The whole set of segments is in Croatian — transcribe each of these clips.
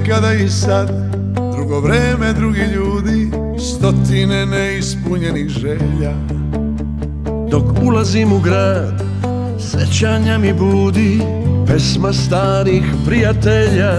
Nekada i sad, drugo vreme, drugi ljudi, stotine neispunjenih želja. Dok ulazim u grad, sećanja mi budi pesma starih prijatelja.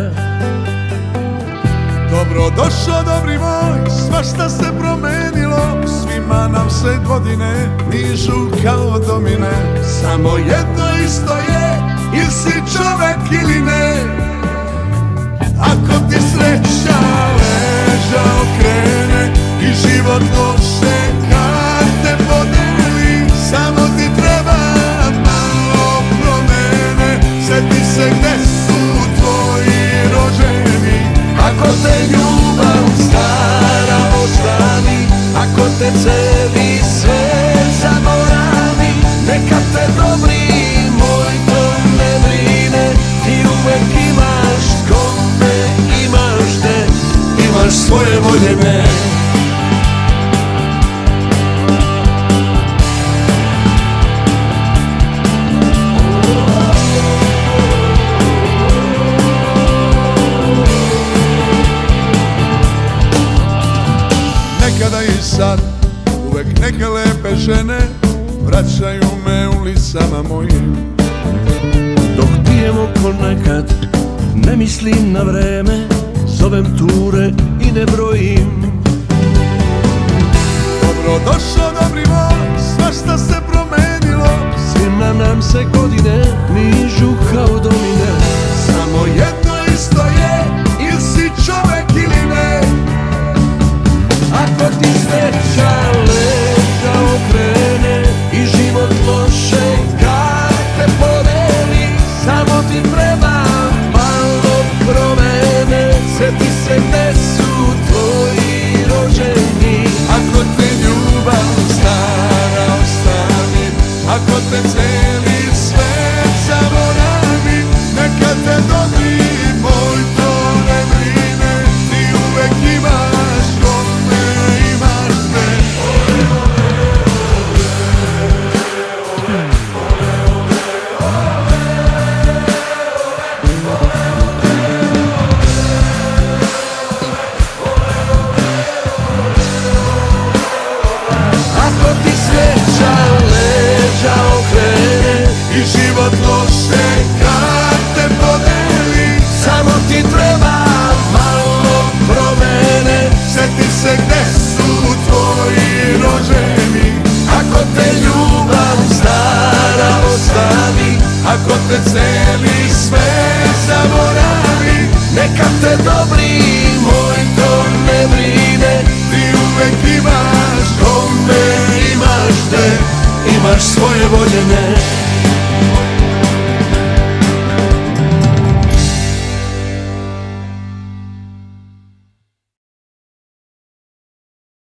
Dobro došao, dobri moj, svašta se promenilo, svima nam se godine nižu kao domine. Samo jedno isto je, ili si čovek ili ne. Ako ti sreća leđa okrene i život loše karte podeli, samo ti treba malo promene. Sjeti se gde su tvoji rođeni. Ako te ljubav stara ostavi, ako te celi svet zaboravi, neka te dobri moj to ne brine. Ti uvek imaš kome, imaš te, imaš svoje voljene. Nekada i sad, uvek neke lepe žene vraćaju me ulicama mojim. Dok pijemo ponekad, ne mislim na vreme, zovem ture i ne brojim. Dobro došao, dobri moj, svašta se promenilo, Svima nam se godine nižu kao domine. samo jedno isto je, ili si čovek ili ne. Ako ti sreća leđa okrene i život loše karte podeli, samo ti treba malo promene. Sjeti se gde su tvoji rođeni. Ako te ljubav stara ostavi, ako te celi svet zaboravi, neka te dobri moj to ne brine. Ti uvek imaš kome, imaš sve. Ako ti sreća leđa okrene I život loše karte podeli, samo ti treba malo promene. sjeti se gde su tvoji rođeni. Ako te ljubav stara ostavi, Ako te celi svet zaboravi, neka te dobri moj to ne brine. ti uvek imaš kome, imaš te, Imaš svoje voljene.